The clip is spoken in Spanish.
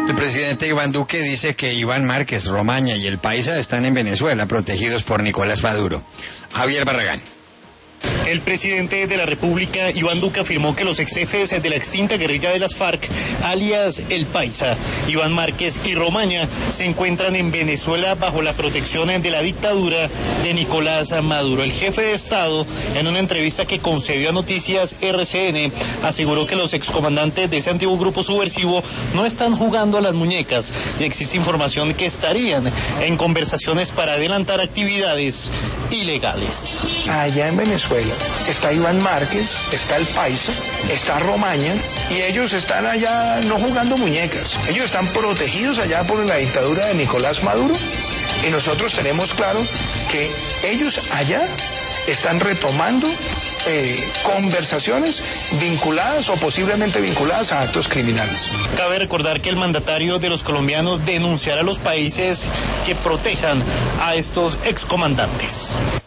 El presidente Iván Duque dice que Iván Márquez, Romaña y el Paisa están en Venezuela, protegidos por Nicolás Maduro. Javier Barragán. El presidente de la República, Iván Duque, afirmó que los ex jefes de la extinta guerrilla de las FARC, alias El Paisa, Iván Márquez y Romaña, se encuentran en Venezuela bajo la protección de la dictadura de Nicolás Maduro. El jefe de Estado, en una entrevista que concedió a Noticias RCN, aseguró que los excomandantes de ese antiguo grupo subversivo no están jugando a las muñecas y existe información que estarían en conversaciones para adelantar actividades ilegales. Allá en Venezuela está Iván Márquez, está el Paisa, está Romaña, y ellos están allá no jugando muñecas. Ellos están protegidos allá por la dictadura de Nicolás Maduro, y nosotros tenemos claro que ellos allá están retomando conversaciones vinculadas o posiblemente vinculadas a actos criminales. Cabe recordar que el mandatario de los colombianos denunciará a los países que protejan a estos excomandantes.